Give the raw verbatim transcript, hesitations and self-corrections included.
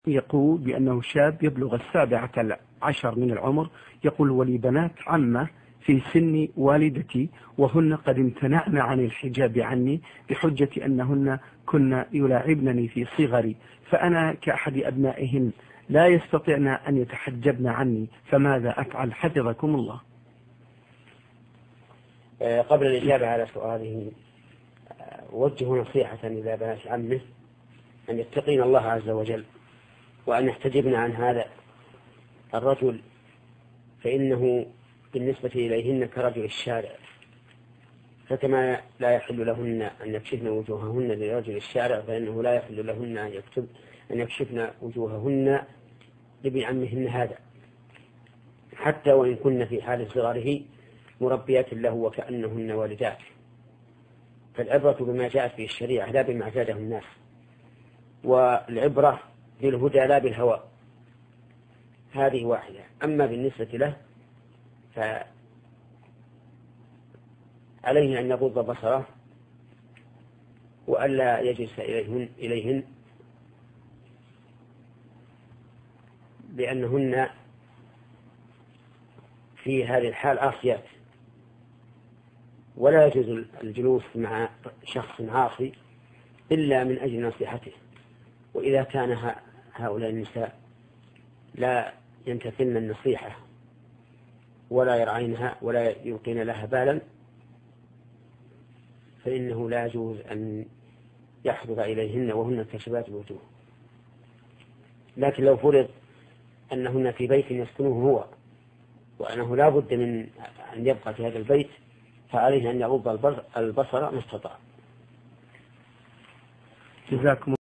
يقول بأنه شاب يبلغ السابعة عشر من العمر، يقول ولي بنات عمة في سن والدتي وهن قد امتنعن عن الحجاب عني بحجة أنهن كن يلاعبنني في صغري، فأنا كأحد أبنائهن لا يستطيعن أن يتحجبن عني، فماذا أفعل حفظكم الله؟ قبل الإجابة على سؤاله وجهوا نصيحة إلى بنات عمه أن يتقين الله عز وجل وأن يحتجبن عن هذا الرجل، فإنه بالنسبة إليهن كرجل الشارع، فكما لا يحل لهن أن يكشفن وجوههن لرجل الشارع فإنه لا يحل لهن أن يكتب أن يكشفن وجوههن لابن عمهن هذا، حتى وإن كن في حال صغره مربيات له وكأنهن والدات. فالعبرة بما جاءت به الشريعة لا بما اعتاده الناس، والعبرة بالهدى لا بالهوى، هذه واحدة. أما بالنسبة له فعليه أن يغض بصره وألا يجلس إليهن, إليهن لأنهن في هذه الحال عاصيات، ولا يجوز الجلوس مع شخص عاصي إلا من أجل نصيحته. وإذا كان هؤلاء النساء لا يمتثلن النصيحة ولا يرعينها ولا يلقين لها بالا فإنه لا يجوز أن يحضر إليهن وهن كشبات الوجوه. لكن لو فرض أنهن في بيت يسكنه هو وأنه لا بد من أن يبقى في هذا البيت فعليه أن يغض البصر ما استطاع. جزاكم